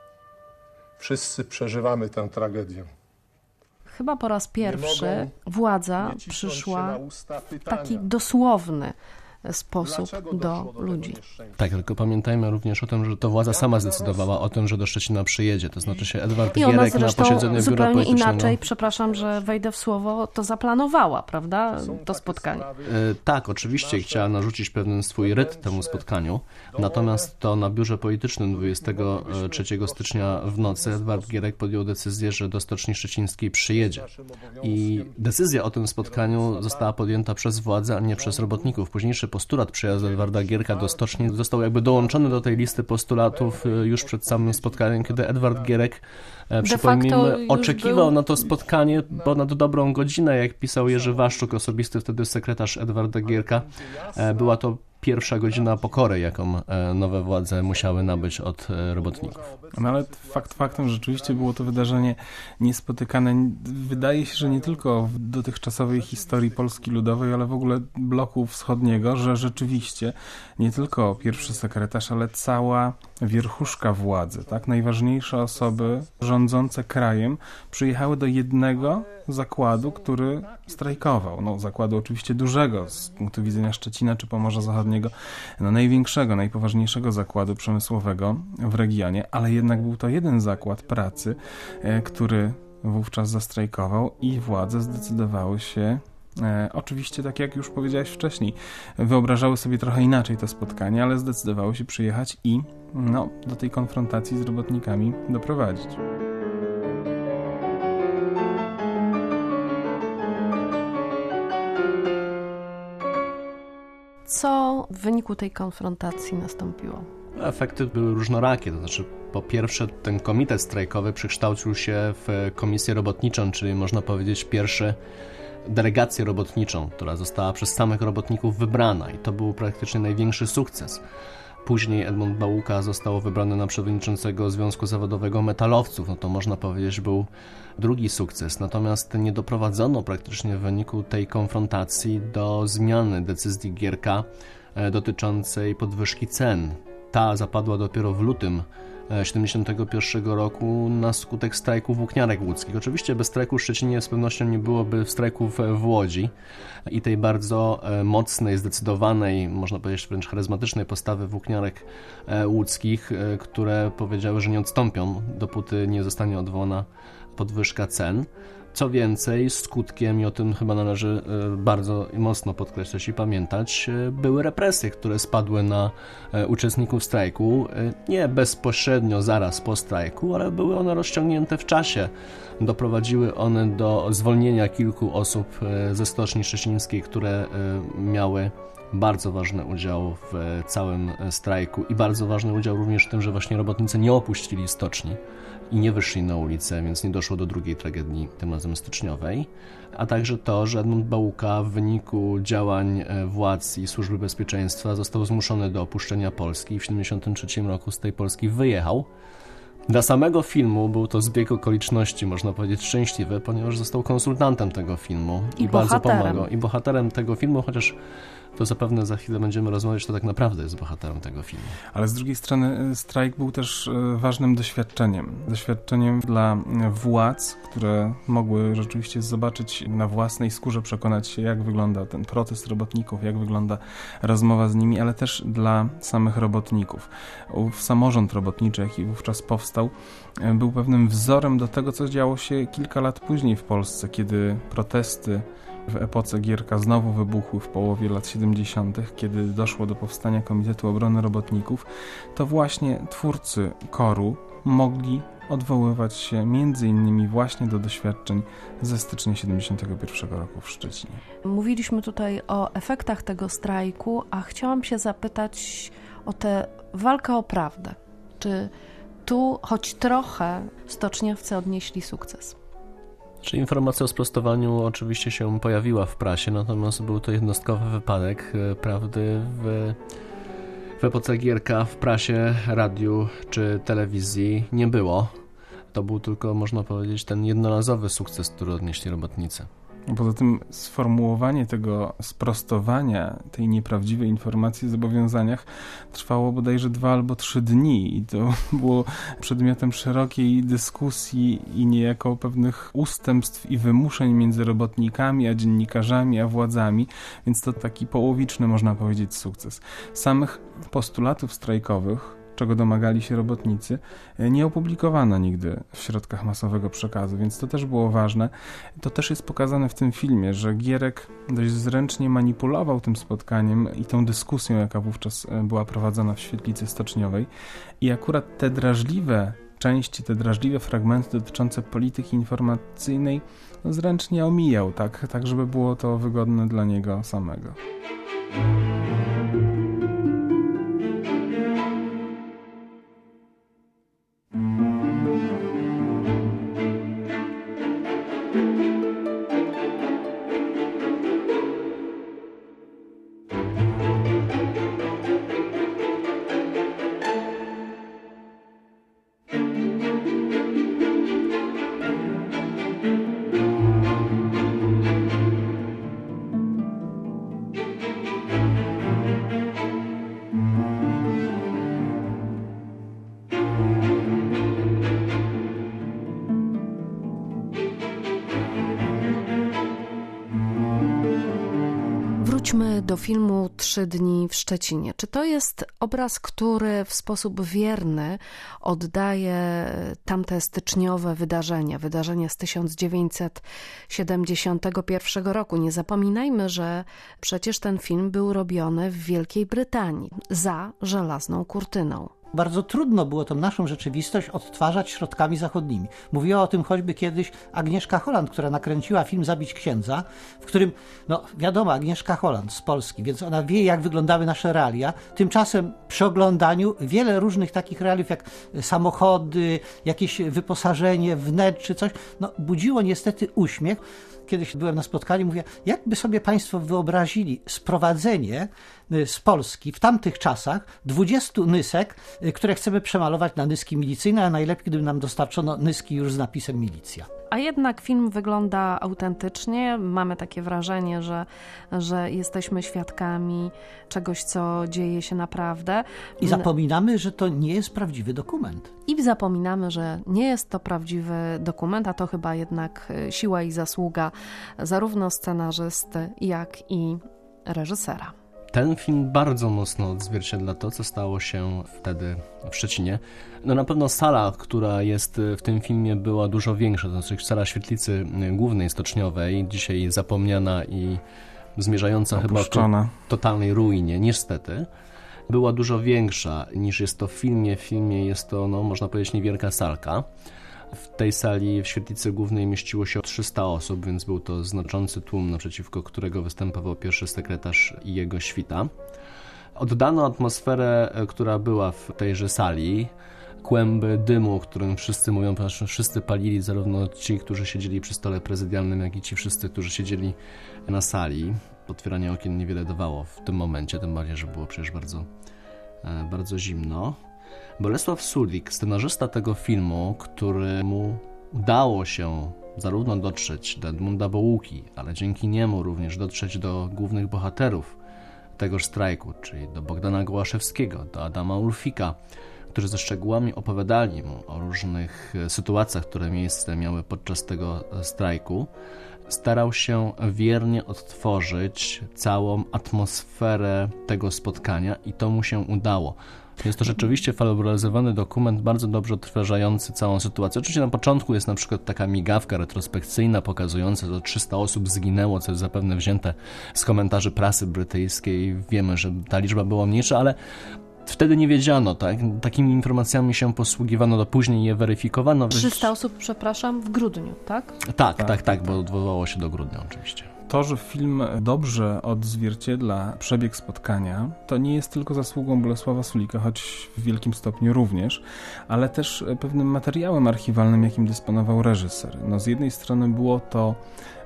Wszyscy przeżywamy tę tragedię. Chyba po raz pierwszy władza przyszła w taki dosłowny sposób do ludzi. Tak, tylko pamiętajmy również o tym, że to władza sama zdecydowała o tym, że do Szczecina przyjedzie. To znaczy się Edward I ona Gierek na zresztą posiedzeniu biura zupełnie politycznego... inaczej, przepraszam, że wejdę w słowo, to zaplanowała, prawda, to spotkanie. E, tak, oczywiście chciała narzucić pewien swój rytm temu spotkaniu, natomiast to na biurze politycznym dwudziestego trzeciego stycznia w nocy Edward Gierek podjął decyzję, że do Stoczni Szczecińskiej przyjedzie. I decyzja o tym spotkaniu została podjęta przez władzę, a nie przez robotników. Późniejszy postulat przyjazdu Edwarda Gierka do Stoczni został jakby dołączony do tej listy postulatów już przed samym spotkaniem, kiedy Edward Gierek, przypomnijmy, oczekiwał był... na to spotkanie ponad dobrą godzinę, jak pisał Jerzy Waszczuk, osobisty wtedy sekretarz Edwarda Gierka. Była to pierwsza godzina pokory, jaką nowe władze musiały nabyć od robotników. No ale fakt faktem, że rzeczywiście było to wydarzenie niespotykane. Wydaje się, że nie tylko w dotychczasowej historii Polski Ludowej, ale w ogóle bloku wschodniego, że rzeczywiście nie tylko pierwszy sekretarz, ale cała wierchuszka władzy, tak? Najważniejsze osoby rządzące krajem przyjechały do jednego zakładu, który strajkował. No, zakładu oczywiście dużego z punktu widzenia Szczecina czy Pomorza Zachodniego, no, największego, najpoważniejszego zakładu przemysłowego w regionie, ale jednak był to jeden zakład pracy, e, który wówczas zastrajkował i władze zdecydowały się E, oczywiście, tak jak już powiedziałeś wcześniej, wyobrażały sobie trochę inaczej to spotkanie, ale zdecydowały się przyjechać i no, do tej konfrontacji z robotnikami doprowadzić. Co w wyniku tej konfrontacji nastąpiło? Efekty były różnorakie, to znaczy po pierwsze ten komitet strajkowy przekształcił się w komisję robotniczą, czyli można powiedzieć pierwszy delegację robotniczą, która została przez samych robotników wybrana i to był praktycznie największy sukces. Później Edmund Bałuka został wybrany na przewodniczącego Związku Zawodowego Metalowców, no to można powiedzieć był drugi sukces. Natomiast nie doprowadzono praktycznie w wyniku tej konfrontacji do zmiany decyzji Gierka dotyczącej podwyżki cen. Ta zapadła dopiero w lutym siedemdziesiątego pierwszego roku na skutek strajku włókniarek łódzkich. Oczywiście bez strajku w Szczecinie z pewnością nie byłoby strajków w Łodzi i tej bardzo mocnej, zdecydowanej, można powiedzieć wręcz charyzmatycznej postawy włókniarek łódzkich, które powiedziały, że nie odstąpią, dopóty nie zostanie odwołana podwyżka cen. Co więcej, skutkiem, i o tym chyba należy bardzo mocno podkreślać i pamiętać, były represje, które spadły na uczestników strajku, nie bezpośrednio zaraz po strajku, ale były one rozciągnięte w czasie. Doprowadziły one do zwolnienia kilku osób ze Stoczni Szczecińskiej, które miały bardzo ważny udział w całym strajku i bardzo ważny udział również w tym, że właśnie robotnicy nie opuścili stoczni i nie wyszli na ulicę, więc nie doszło do drugiej tragedii, tym razem styczniowej, a także to, że Edmund Bałuka w wyniku działań władz i Służby Bezpieczeństwa został zmuszony do opuszczenia Polski i w tysiąc dziewięćset siedemdziesiątym trzecim roku z tej Polski wyjechał. Dla samego filmu był to zbieg okoliczności, można powiedzieć, szczęśliwy, ponieważ został konsultantem tego filmu i, i bardzo pomagał. I bohaterem tego filmu, chociaż to zapewne za chwilę będziemy rozmawiać, to tak naprawdę jest bohaterem tego filmu. Ale z drugiej strony strajk był też ważnym doświadczeniem. Doświadczeniem dla władz, które mogły rzeczywiście zobaczyć na własnej skórze, przekonać się, jak wygląda ten protest robotników, jak wygląda rozmowa z nimi, ale też dla samych robotników. Ów samorząd robotniczy, jaki wówczas powstał, był pewnym wzorem do tego, co działo się kilka lat później w Polsce, kiedy protesty w epoce Gierka znowu wybuchły w połowie lat siedemdziesiątych, kiedy doszło do powstania Komitetu Obrony Robotników, to właśnie twórcy koru mogli odwoływać się między innymi właśnie do doświadczeń ze stycznia siedemdziesiątego pierwszego roku w Szczecinie. Mówiliśmy tutaj o efektach tego strajku, a chciałam się zapytać o tę walkę o prawdę. Czy tu choć trochę stoczniowcy odnieśli sukces? Czy informacja o sprostowaniu oczywiście się pojawiła w prasie, natomiast był to jednostkowy wypadek. Prawdy w, w epoce Gierka w prasie, radiu czy telewizji nie było. To był tylko, można powiedzieć, ten jednorazowy sukces, który odnieśli robotnicy. Poza tym sformułowanie tego sprostowania, tej nieprawdziwej informacji o zobowiązaniach trwało bodajże dwa albo trzy dni i to było przedmiotem szerokiej dyskusji i niejako pewnych ustępstw i wymuszeń między robotnikami, a dziennikarzami, a władzami, więc to taki połowiczny, można powiedzieć, sukces. Samych postulatów strajkowych, czego domagali się robotnicy, nie opublikowano nigdy w środkach masowego przekazu, więc to też było ważne. To też jest pokazane w tym filmie, że Gierek dość zręcznie manipulował tym spotkaniem i tą dyskusją, jaka wówczas była prowadzona w świetlicy stoczniowej i akurat te drażliwe części, te drażliwe fragmenty dotyczące polityki informacyjnej no, zręcznie omijał, tak, tak żeby było to wygodne dla niego samego. Wróćmy do filmu Trzy dni w Szczecinie. Czy to jest obraz, który w sposób wierny oddaje tamte styczniowe wydarzenia, wydarzenia z tysiąc dziewięćset siedemdziesiątego pierwszego roku? Nie zapominajmy, że przecież ten film był robiony w Wielkiej Brytanii za żelazną kurtyną. Bardzo trudno było tą naszą rzeczywistość odtwarzać środkami zachodnimi. Mówiła o tym choćby kiedyś Agnieszka Holland, która nakręciła film Zabić księdza, w którym, no wiadomo, Agnieszka Holland z Polski, więc ona wie, jak wyglądały nasze realia. Tymczasem przy oglądaniu wiele różnych takich realiów, jak samochody, jakieś wyposażenie, wnet czy coś, no budziło niestety uśmiech. Kiedyś byłem na spotkaniu, mówię, jakby sobie Państwo wyobrazili sprowadzenie z Polski w tamtych czasach dwudziestu nysek, które chcemy przemalować na nyski milicyjne, a najlepiej, gdyby nam dostarczono nyski już z napisem milicja. A jednak film wygląda autentycznie. Mamy takie wrażenie, że, że jesteśmy świadkami czegoś, co dzieje się naprawdę. I zapominamy, że to nie jest prawdziwy dokument. I zapominamy, że nie jest to prawdziwy dokument, a to chyba jednak siła i zasługa zarówno scenarzysty, jak i reżysera. Ten film bardzo mocno odzwierciedla to, co stało się wtedy w Szczecinie. No na pewno sala, która jest w tym filmie, była dużo większa. To znaczy sala świetlicy głównej stoczniowej, dzisiaj zapomniana i zmierzająca opuszczona. Chyba ku totalnej ruinie, niestety, była dużo większa niż jest to w filmie. W filmie jest to, no, można powiedzieć, niewielka salka. W tej sali w świetlicy głównej mieściło się trzysta osób, więc był to znaczący tłum, naprzeciwko którego występował pierwszy sekretarz i jego świta. Oddano atmosferę, która była w tejże sali, kłęby dymu, o którym wszyscy mówią, ponieważ wszyscy palili, zarówno ci, którzy siedzieli przy stole prezydialnym, jak i ci wszyscy, którzy siedzieli na sali. Otwieranie okien niewiele dawało w tym momencie, tym bardziej, że było przecież bardzo, bardzo zimno. Bolesław Sulik, scenarzysta tego filmu, któremu udało się zarówno dotrzeć do Edmunda Bołuki, ale dzięki niemu również dotrzeć do głównych bohaterów tegoż strajku, czyli do Bogdana Gołaszewskiego, do Adama Ulfika, którzy ze szczegółami opowiadali mu o różnych sytuacjach, które miejsce miały podczas tego strajku, starał się wiernie odtworzyć całą atmosferę tego spotkania i to mu się udało. Jest to rzeczywiście fabularyzowany dokument, bardzo dobrze odtwarzający całą sytuację. Oczywiście na początku jest na przykład taka migawka retrospekcyjna pokazująca, że trzysta osób zginęło, co jest zapewne wzięte z komentarzy prasy brytyjskiej. Wiemy, że ta liczba była mniejsza, ale wtedy nie wiedziano, tak? Takimi informacjami się posługiwano, do później je weryfikowano. trzysta osób, przepraszam, w grudniu, tak? Tak, tak, tak, tak, bo odwołało się do grudnia oczywiście. To, że film dobrze odzwierciedla przebieg spotkania, to nie jest tylko zasługą Bolesława Sulika, choć w wielkim stopniu również, ale też pewnym materiałem archiwalnym, jakim dysponował reżyser. No, z jednej strony było to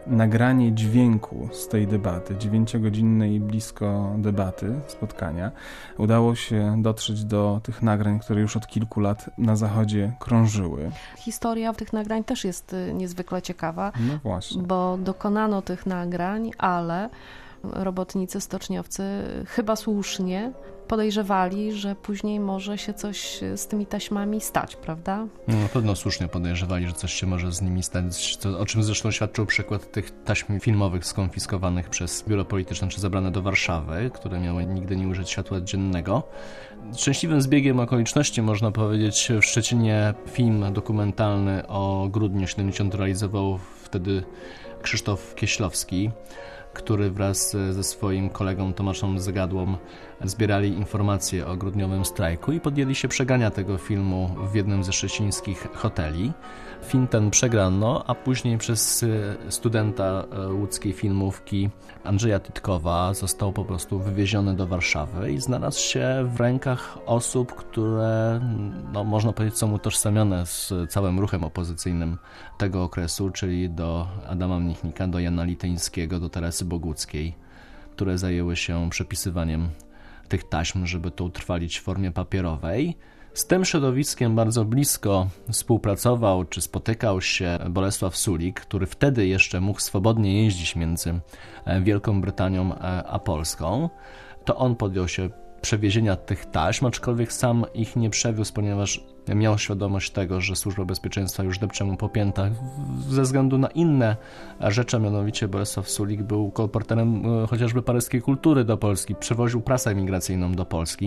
nagranie dźwięku z tej debaty, dziewięciogodzinnej blisko debaty, spotkania. Udało się dotrzeć do tych nagrań, które już od kilku lat na Zachodzie krążyły. Historia tych nagrań też jest niezwykle ciekawa, no właśnie. Bo dokonano tych nagrań, ale robotnicy, stoczniowcy chyba słusznie podejrzewali, że później może się coś z tymi taśmami stać, prawda? No, na pewno słusznie podejrzewali, że coś się może z nimi stać, to, o czym zresztą świadczył przykład tych taśm filmowych skonfiskowanych przez biuro polityczne czy zabrane do Warszawy, które miały nigdy nie ujrzeć światła dziennego. Szczęśliwym zbiegiem okoliczności, można powiedzieć, w Szczecinie film dokumentalny o grudniu siedemdziesiątym realizował wtedy Krzysztof Kieślowski, który wraz ze swoim kolegą Tomaszem Zagadłą zbierali informacje o grudniowym strajku i podjęli się przegrania tego filmu w jednym ze szczecińskich hoteli. Film ten przegrano, a później przez studenta łódzkiej filmówki Andrzeja Titkowa został po prostu wywieziony do Warszawy i znalazł się w rękach osób, które, no, można powiedzieć, są utożsamione z całym ruchem opozycyjnym tego okresu, czyli do Adama Mnichnika, do Jana Lityńskiego, do Teresy Boguckiej, które zajęły się przepisywaniem tych taśm, żeby to utrwalić w formie papierowej. Z tym środowiskiem bardzo blisko współpracował czy spotykał się Bolesław Sulik, który wtedy jeszcze mógł swobodnie jeździć między Wielką Brytanią a Polską. To on podjął się przewiezienia tych taśm, aczkolwiek sam ich nie przewiózł, ponieważ miał świadomość tego, że Służba Bezpieczeństwa już depcze mu po piętach ze względu na inne rzeczy, mianowicie Bolesław Sulik był kolporterem chociażby paryskiej kultury do Polski, przewoził prasę emigracyjną do Polski.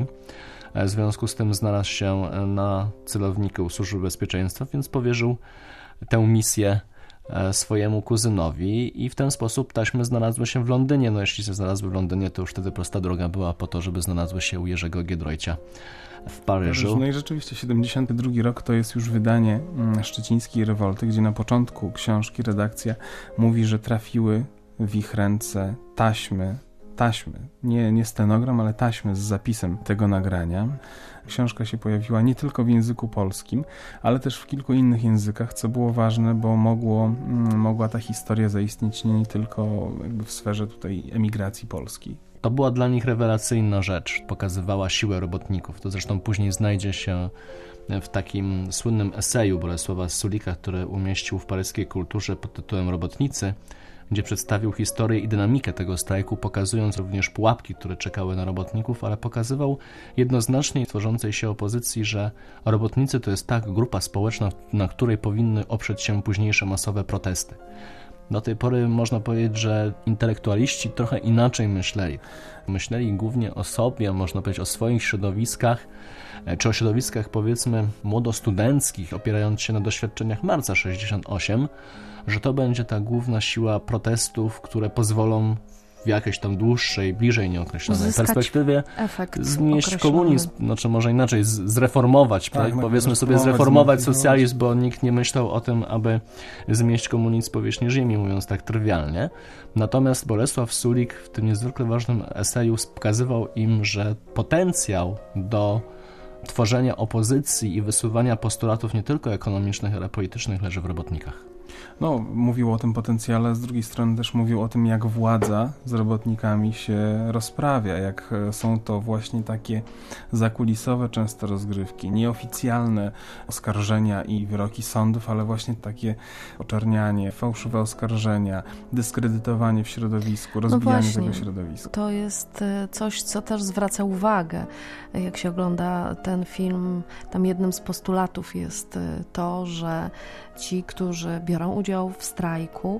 W związku z tym znalazł się na celowniku Służby Bezpieczeństwa, więc powierzył tę misję swojemu kuzynowi i w ten sposób taśmy znalazły się w Londynie. No jeśli się znalazły w Londynie, to już wtedy prosta droga była po to, żeby znalazły się u Jerzego Giedroycia w Paryżu. No i rzeczywiście siedemdziesiąty drugi rok to jest już wydanie Szczecińskiej Rewolty, gdzie na początku książki redakcja mówi, że trafiły w ich ręce taśmy, taśmy, nie, nie stenogram, ale taśmy z zapisem tego nagrania. Książka się pojawiła nie tylko w języku polskim, ale też w kilku innych językach, co było ważne, bo mogło, mogła ta historia zaistnieć nie tylko jakby w sferze tutaj emigracji polskiej. To była dla nich rewelacyjna rzecz, pokazywała siłę robotników. To zresztą później znajdzie się w takim słynnym eseju Bolesława Sulika, który umieścił w paryskiej kulturze pod tytułem Robotnicy, gdzie przedstawił historię i dynamikę tego strajku, pokazując również pułapki, które czekały na robotników, ale pokazywał jednoznacznie tworzącej się opozycji, że robotnicy to jest ta grupa społeczna, na której powinny oprzeć się późniejsze masowe protesty. Do tej pory można powiedzieć, że intelektualiści trochę inaczej myśleli. Myśleli głównie o sobie, można powiedzieć o swoich środowiskach, czy o środowiskach powiedzmy młodostudenckich, opierając się na doświadczeniach marca sześćdziesiątego ósmego, że to będzie ta główna siła protestów, które pozwolą w jakiejś tam dłuższej, bliżej nieokreślonej uzyskać perspektywie znieść określony. komunizm, znaczy może inaczej, z, zreformować, tak, tak? Powiedzmy sobie zreformować socjalizm, bo nikt nie myślał o tym, aby zmieść komunizm z powierzchni ziemi, mówiąc tak trywialnie. Natomiast Bolesław Sulik w tym niezwykle ważnym eseju pokazywał im, że potencjał do tworzenia opozycji i wysuwania postulatów nie tylko ekonomicznych, ale politycznych leży w robotnikach. No, mówił o tym potencjale, z drugiej strony też mówił o tym, jak władza z robotnikami się rozprawia, jak są to właśnie takie zakulisowe często rozgrywki, nieoficjalne oskarżenia i wyroki sądów, ale właśnie takie oczernianie, fałszywe oskarżenia, dyskredytowanie w środowisku, rozbijanie no właśnie, tego środowiska. To jest coś, co też zwraca uwagę, jak się ogląda ten film. Tam jednym z postulatów jest to, że ci, którzy biorą udział w strajku,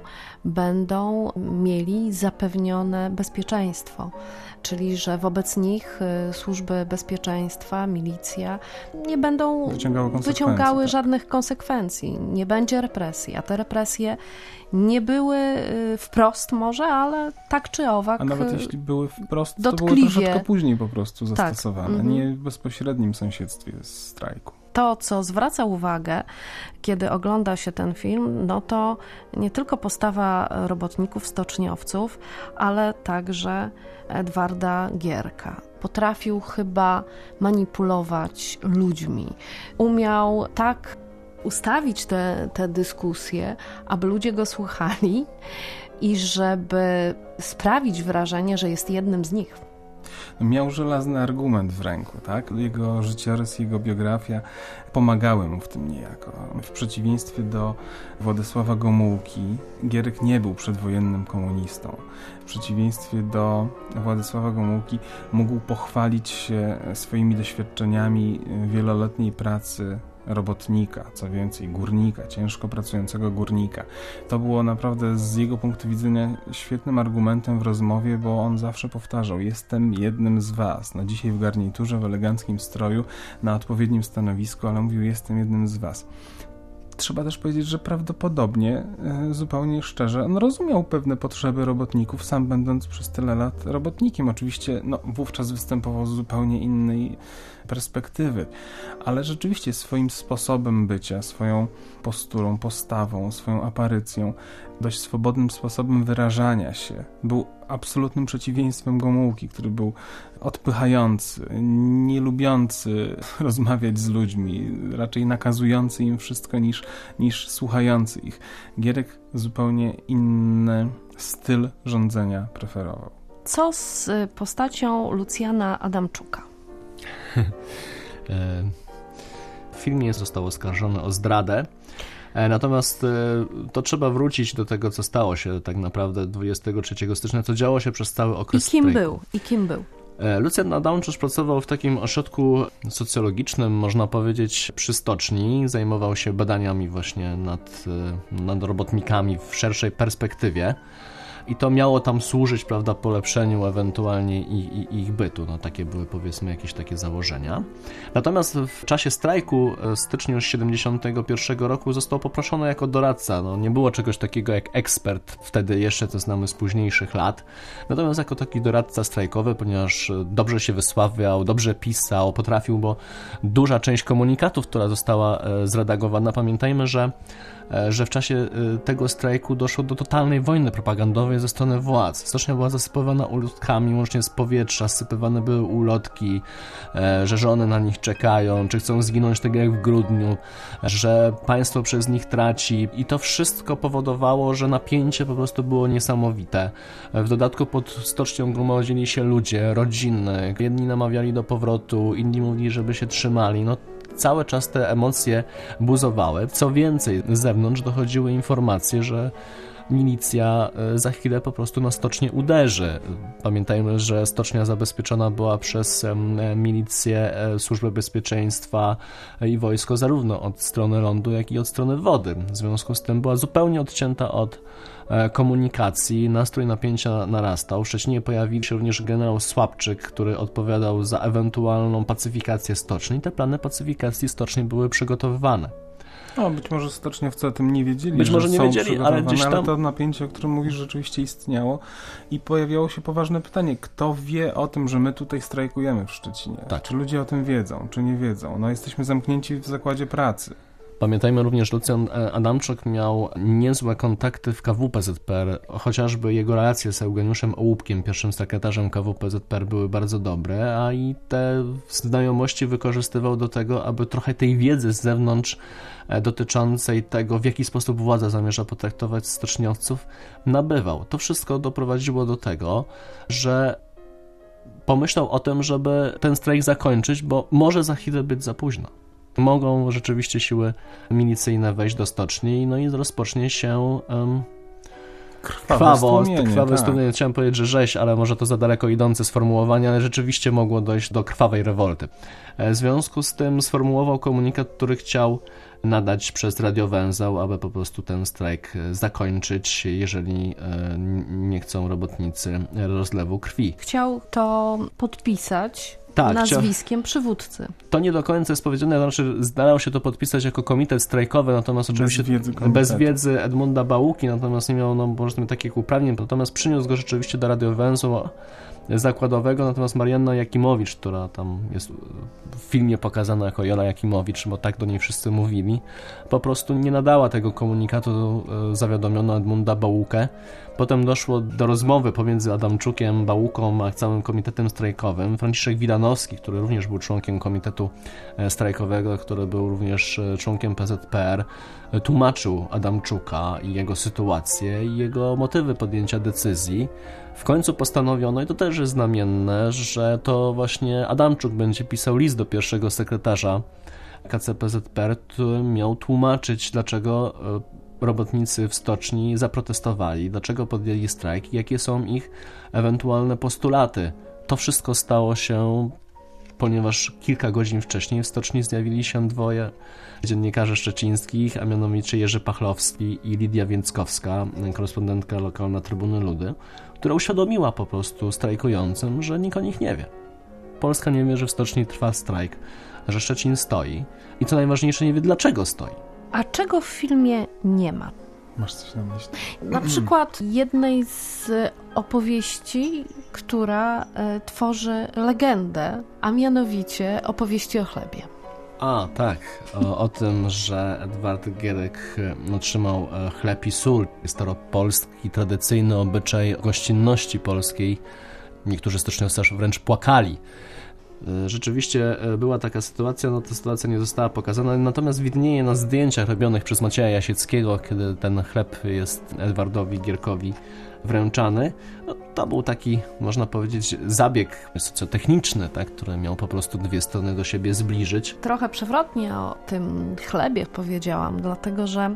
będą mieli zapewnione bezpieczeństwo, czyli że wobec nich służby bezpieczeństwa, milicja nie będą wyciągały tak. żadnych konsekwencji, nie będzie represji, a te represje nie były wprost może, ale tak czy owak. A nawet jeśli były wprost, dotkliwie. To były troszeczkę później po prostu zastosowane, tak. nie w bezpośrednim sąsiedztwie strajku. To, co zwraca uwagę, kiedy ogląda się ten film, no to nie tylko postawa robotników, stoczniowców, ale także Edwarda Gierka. Potrafił chyba manipulować ludźmi. Umiał tak ustawić te, te dyskusje, aby ludzie go słuchali i żeby sprawić wrażenie, że jest jednym z nich. Miał żelazny argument w ręku, tak? Jego życiorys, jego biografia pomagały mu w tym niejako. W przeciwieństwie do Władysława Gomułki, Gierek nie był przedwojennym komunistą. W przeciwieństwie do Władysława Gomułki mógł pochwalić się swoimi doświadczeniami wieloletniej pracy robotnika, co więcej górnika, ciężko pracującego górnika. To było naprawdę z jego punktu widzenia świetnym argumentem w rozmowie, bo on zawsze powtarzał: jestem jednym z was. No dzisiaj w garniturze, w eleganckim stroju, na odpowiednim stanowisku, ale mówił: jestem jednym z was. Trzeba też powiedzieć, że prawdopodobnie, zupełnie szczerze, on rozumiał pewne potrzeby robotników, sam będąc przez tyle lat robotnikiem. Oczywiście no, wówczas występował z zupełnie innej perspektywy, ale rzeczywiście swoim sposobem bycia, swoją posturą, postawą, swoją aparycją, dość swobodnym sposobem wyrażania się był absolutnym przeciwieństwem Gomułki, który był odpychający, nie lubiący rozmawiać z ludźmi, raczej nakazujący im wszystko niż, niż słuchający ich. Gierek zupełnie inny styl rządzenia preferował. Co z postacią Lucjana Adamczuka? W filmie został oskarżony o zdradę. Natomiast to trzeba wrócić do tego, co stało się tak naprawdę dwudziestego trzeciego stycznia, co działo się przez cały okres I kim strajku. był? I kim był? Lucjan Adamczuk pracował w takim ośrodku socjologicznym, można powiedzieć, przy stoczni. Zajmował się badaniami właśnie nad, nad robotnikami w szerszej perspektywie. I to miało tam służyć, prawda, polepszeniu ewentualnie ich, ich, ich bytu. No, takie były, powiedzmy, jakieś takie założenia. Natomiast w czasie strajku w styczniu siedemdziesiątego pierwszego roku został poproszony jako doradca. No, nie było czegoś takiego jak ekspert, wtedy jeszcze to znamy z późniejszych lat. Natomiast jako taki doradca strajkowy, ponieważ dobrze się wysławiał, dobrze pisał, potrafił, bo duża część komunikatów, która została zredagowana, pamiętajmy, że że w czasie tego strajku doszło do totalnej wojny propagandowej ze strony władz. Stocznia była zasypywana ulotkami, łącznie z powietrza, sypywane były ulotki, że żony na nich czekają, czy chcą zginąć tak jak w grudniu, że państwo przez nich traci i to wszystko powodowało, że napięcie po prostu było niesamowite. W dodatku pod stocznią gromadzili się ludzie, rodziny, jedni namawiali do powrotu, inni mówili, żeby się trzymali. No, cały czas te emocje buzowały. Co więcej, z zewnątrz dochodziły informacje, że milicja za chwilę po prostu na stocznię uderzy. Pamiętajmy, że stocznia zabezpieczona była przez milicję, Służbę Bezpieczeństwa i wojsko zarówno od strony lądu, jak i od strony wody. W związku z tym była zupełnie odcięta od komunikacji, nastrój napięcia narastał. W Szczecinie pojawił się również generał Słabczyk, który odpowiadał za ewentualną pacyfikację stoczni. Te plany pacyfikacji stoczni były przygotowywane. No, być może stoczniowcy o tym nie wiedzieli, być może że nie są wiedzieli, ale gdzieś tam... ale to napięcie, o którym mówisz, rzeczywiście istniało i pojawiało się poważne pytanie, kto wie o tym, że my tutaj strajkujemy w Szczecinie? Tak. Czy ludzie o tym wiedzą, czy nie wiedzą? No, jesteśmy zamknięci w zakładzie pracy. Pamiętajmy również, Lucjan Adamczuk miał niezłe kontakty w K W P Z P R, chociażby jego relacje z Eugeniuszem Ołupkiem, pierwszym sekretarzem K W P Z P R, były bardzo dobre, a i te znajomości wykorzystywał do tego, aby trochę tej wiedzy z zewnątrz dotyczącej tego, w jaki sposób władza zamierza potraktować stoczniowców, nabywał. To wszystko doprowadziło do tego, że pomyślał o tym, żeby ten strajk zakończyć, bo może za chwilę być za późno. Mogą rzeczywiście siły milicyjne wejść do stoczni, no i rozpocznie się um, krwawo, krwawe tak. stłumienie. Chciałem powiedzieć, że rzeź, ale może to za daleko idące sformułowanie, ale rzeczywiście mogło dojść do krwawej rewolty. W związku z tym sformułował komunikat, który chciał nadać przez radiowęzeł, aby po prostu ten strajk zakończyć, jeżeli nie chcą robotnicy rozlewu krwi. Chciał to podpisać tak, nazwiskiem przywódcy. To nie do końca jest powiedziane, znaczy starał się to podpisać jako komitet strajkowy, natomiast oczywiście bez wiedzy, bez wiedzy Edmunda Bałuki, natomiast nie miał, no, powiedzmy, takich uprawnień, natomiast przyniósł go rzeczywiście do radiowęzła zakładowego, natomiast Marianna Jakimowicz, która tam jest w filmie pokazana jako Jola Jakimowicz, bo tak do niej wszyscy mówili, po prostu nie nadała tego komunikatu, zawiadomiono Edmunda Bałukę. Potem doszło do rozmowy pomiędzy Adamczukiem, Bałuką a całym komitetem strajkowym. Franciszek Wilanowski Stanowski, który również był członkiem komitetu strajkowego, który był również członkiem P Z P R, tłumaczył Adamczuka i jego sytuację i jego motywy podjęcia decyzji. W końcu postanowiono, i to też jest znamienne, że to właśnie Adamczuk będzie pisał list do pierwszego sekretarza K C P Z P R, który miał tłumaczyć, dlaczego robotnicy w stoczni zaprotestowali, dlaczego podjęli strajk i jakie są ich ewentualne postulaty. To wszystko stało się, ponieważ kilka godzin wcześniej w stoczni zjawili się dwoje dziennikarzy szczecińskich, a mianowicie Jerzy Pachlowski i Lidia Więckowska, korespondentka lokalna Trybuny Ludy, która uświadomiła po prostu strajkującym, że nikt o nich nie wie. Polska nie wie, że w stoczni trwa strajk, że Szczecin stoi i co najważniejsze, nie wie, dlaczego stoi. A czego w filmie nie ma? Masz coś na myśli? Na przykład jednej z opowieści, która e, tworzy legendę, a mianowicie opowieści o chlebie. A, tak. O, o tym, że Edward Gierek otrzymał chleb i sól. Staropolski, tradycyjny obyczaj gościnności polskiej. Niektórzy stoczniowcy aż wręcz płakali. Rzeczywiście była taka sytuacja, no ta sytuacja nie została pokazana, natomiast widnieje na zdjęciach robionych przez Macieja Jasieckiego, kiedy ten chleb jest Edwardowi Gierkowi wręczany. No, to był taki, można powiedzieć, zabieg socjotechniczny, tak, który miał po prostu dwie strony do siebie zbliżyć. Trochę przewrotnie o tym chlebie powiedziałam, dlatego że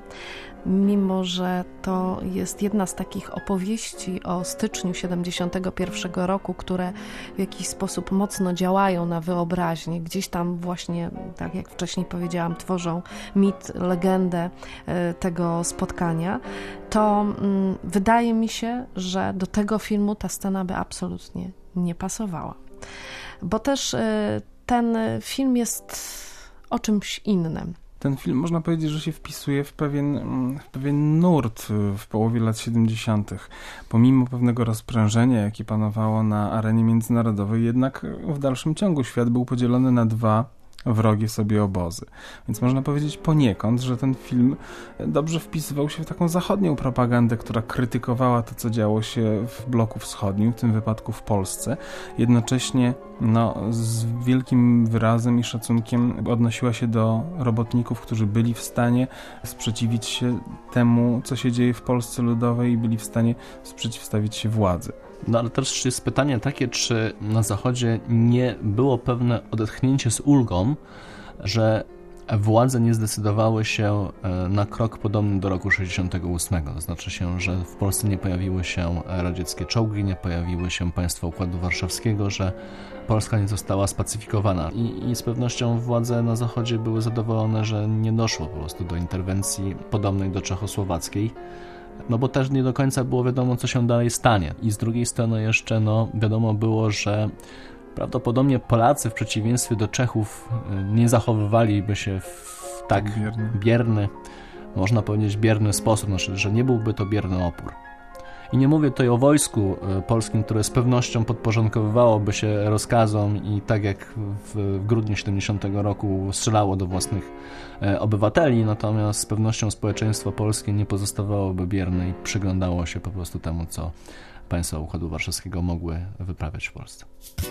mimo że to jest jedna z takich opowieści o styczniu siedemdziesiątego pierwszego roku, które w jakiś sposób mocno działają na wyobraźnię, gdzieś tam właśnie, tak jak wcześniej powiedziałam, tworzą mit, legendę tego spotkania, to mm, wydaje mi się, że do tego filmu ta scena by absolutnie nie pasowała. Bo też y, ten film jest o czymś innym. Ten film, można powiedzieć, że się wpisuje w pewien, w pewien nurt w połowie lat siedemdziesiątych. Pomimo pewnego rozprężenia, jakie panowało na arenie międzynarodowej, jednak w dalszym ciągu świat był podzielony na dwa wrogie sobie obozy. Więc można powiedzieć poniekąd, że ten film dobrze wpisywał się w taką zachodnią propagandę, która krytykowała to, co działo się w bloku wschodnim, w tym wypadku w Polsce. Jednocześnie no, z wielkim wyrazem i szacunkiem odnosiła się do robotników, którzy byli w stanie sprzeciwić się temu, co się dzieje w Polsce Ludowej i byli w stanie sprzeciwstawić się władzy. No ale też jest pytanie takie, czy na Zachodzie nie było pewne odetchnięcie z ulgą, że władze nie zdecydowały się na krok podobny do roku sześćdziesiątego ósmego. To znaczy się, że w Polsce nie pojawiły się radzieckie czołgi, nie pojawiły się państwa Układu Warszawskiego, że Polska nie została spacyfikowana. I, i z pewnością władze na Zachodzie były zadowolone, że nie doszło po prostu do interwencji podobnej do czechosłowackiej. No bo też nie do końca było wiadomo, co się dalej stanie. I z drugiej strony jeszcze no, wiadomo było, że prawdopodobnie Polacy w przeciwieństwie do Czechów nie zachowywaliby się w tak bierny, bierny można powiedzieć bierny sposób, znaczy, że nie byłby to bierny opór. I nie mówię tutaj o wojsku polskim, które z pewnością podporządkowywałoby się rozkazom i tak jak w grudniu siedemdziesiątego roku strzelało do własnych obywateli, natomiast z pewnością społeczeństwo polskie nie pozostawałoby bierne i przyglądało się po prostu temu, co państwa Układu Warszawskiego mogły wyprawiać w Polsce.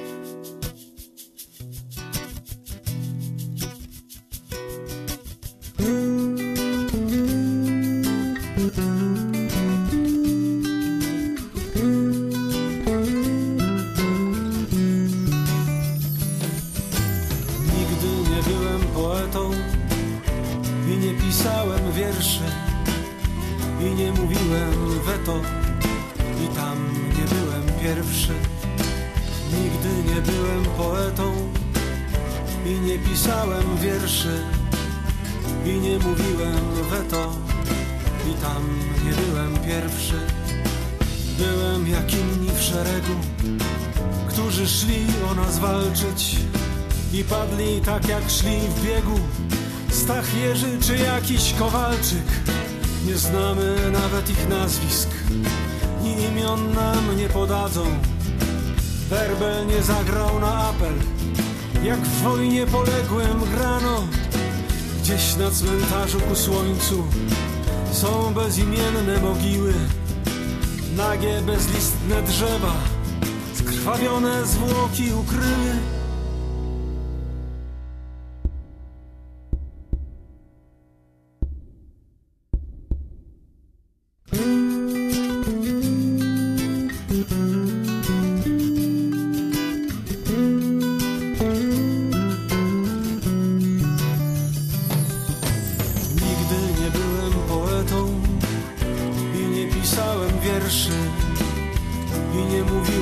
Pisałem wiersze i nie mówiłem weto, i tam nie byłem pierwszy. Nigdy nie byłem poetą i nie pisałem wierszy i nie mówiłem weto, i tam nie byłem pierwszy. Byłem jak inni w szeregu, którzy szli o nas walczyć i padli tak jak szli w biegu Stach Jerzy czy jakiś Kowalczyk. Nie znamy nawet ich nazwisk, ni imion nam nie podadzą. Werbel nie zagrał na apel, jak w wojnie poległym grano. Gdzieś na cmentarzu ku słońcu są bezimienne mogiły, nagie bezlistne drzewa, skrwawione zwłoki ukryły.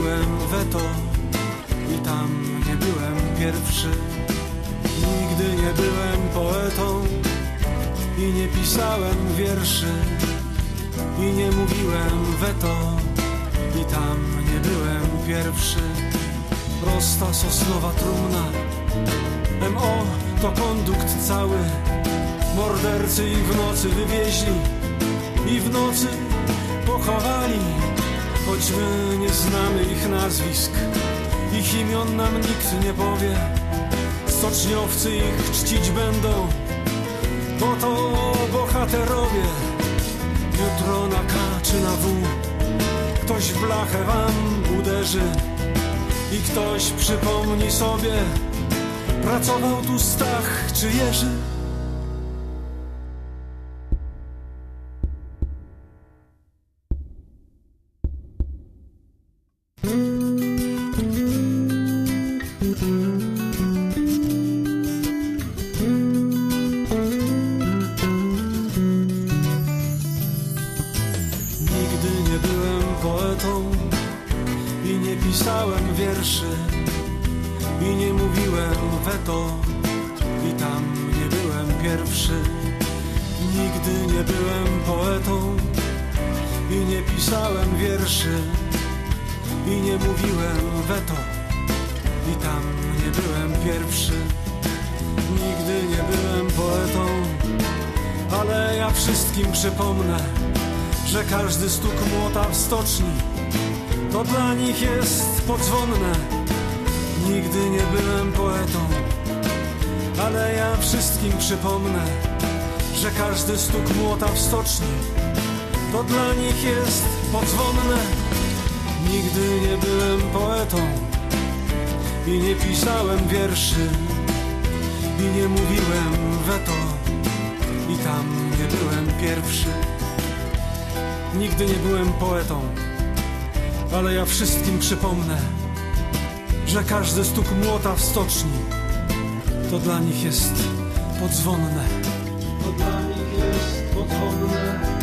mówiłem weto i tam nie byłem pierwszy. Nigdy nie byłem poetą i nie pisałem wierszy. I nie mówiłem weto i tam nie byłem pierwszy. Prosta sosnowa trumna, M O to kondukt cały. Mordercy ich w nocy wywieźli i w nocy pochowali. Choć my nie znamy ich nazwisk, ich imion nam nikt nie powie. Stoczniowcy ich czcić będą, bo to bohaterowie. Jutro na K czy na W ktoś w blachę wam uderzy i ktoś przypomni sobie, pracował tu Stach czy Jerzy. I nie mówiłem weto i tam nie byłem pierwszy. Nigdy nie byłem poetą i nie pisałem wierszy. I nie mówiłem weto i tam nie byłem pierwszy. Nigdy nie byłem poetą, ale ja wszystkim przypomnę, że każdy stuk młota w stoczni to dla nich jest podzwonne. Nigdy nie byłem poetą, ale ja wszystkim przypomnę, że każdy stuk młota w stoczni to dla nich jest podzwonne. Nigdy nie byłem poetą i nie pisałem wierszy. I nie mówiłem weto i tam nie byłem pierwszy. Nigdy nie byłem poetą, ale ja wszystkim przypomnę, że każdy stuk młota w stoczni to dla nich jest podzwonne. To dla nich jest podzwonne.